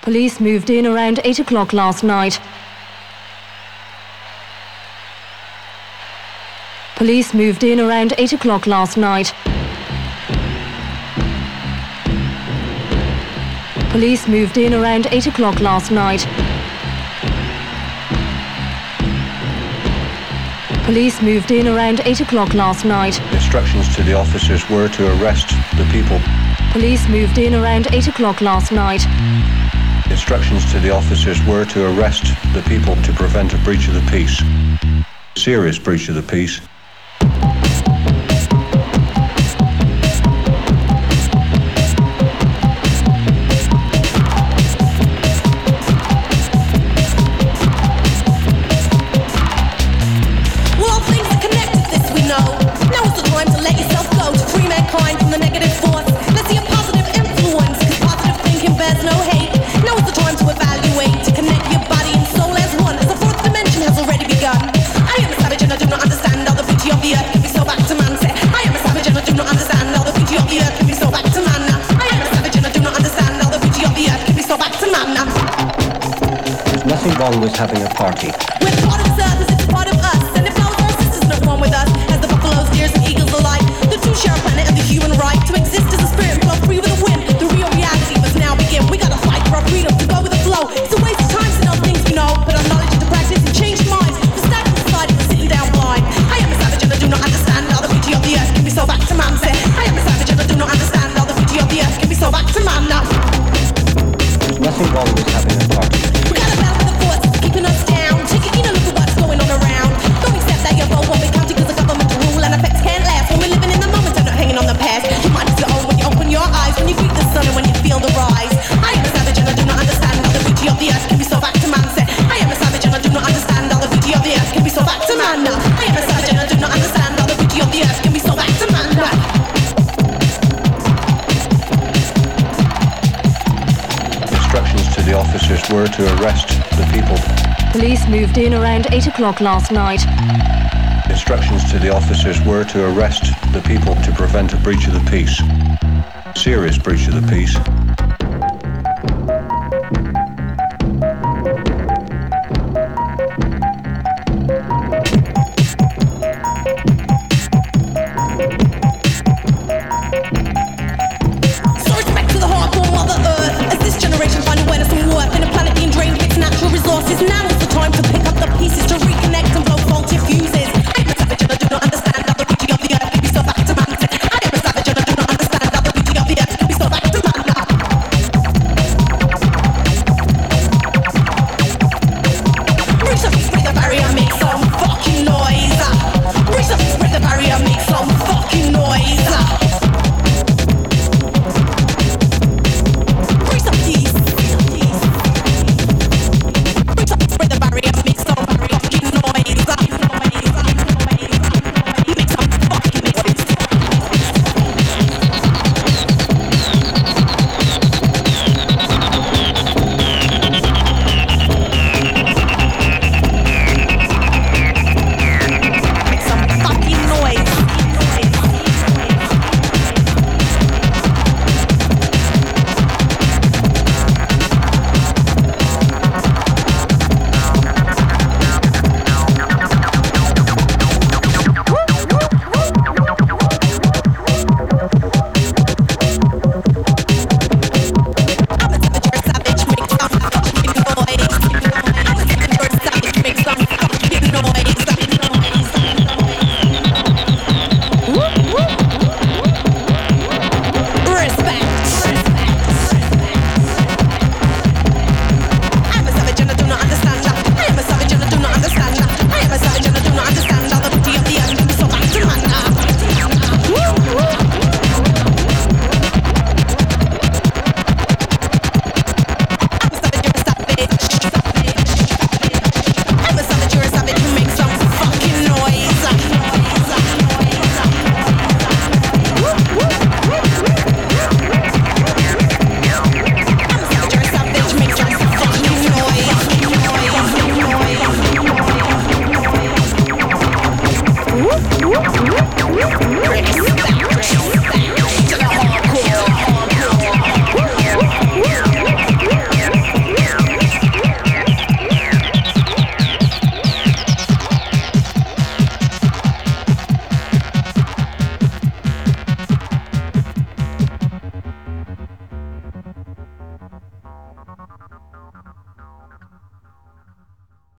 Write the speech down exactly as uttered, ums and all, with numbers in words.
Police moved in around eight o'clock last night. Police moved in around eight o'clock last night. Police moved in around eight o'clock last night. Police moved in around eight o'clock last night. Instructions to the officers were to arrest the people. Police moved in around eight o'clock last night. Instructions to the officers were to arrest the people to prevent a breach of the peace. Serious breach of the peace. Nothing wrong with having a party. We're part of us, it's part of us. And if our sisters not one with us, as the buffaloes, deers, and eagles alike, the two share a planet and the human right to exist as a spirit, flow free with the wind. The real reality must now begin. We gotta fight for our freedom to go with the flow. It's a waste of time to know things we know, put our knowledge into practice and change minds. The static society is sitting down blind. I am a savage and I do not understand how the beauty of the earth can be so back to man. Say, I am a savage and I do not understand how the beauty of the earth can be so back to man now. There's nothing wrong with having a party. We gotta battle the force, keeping us down. Take a look at what's going on around. Don't accept that your vote won't be counted because the government rule and effects can't last. When we're living in the moment and not hanging on the past. Your mind is your own when you open your eyes, when you greet the sun and when you feel the rise. I am a savage and I do not understand how the beauty of the earth can be so back to man. Say, I am a savage and I do not understand how the beauty of the earth can be so back to man now. I am a savage and I do not understand how the beauty of the earth can be so back to man now. Instructions to the officers were to arrest the people. Police moved in around eight o'clock last night. Instructions to the officers were to arrest the people to prevent a breach of the peace. Serious breach of the peace.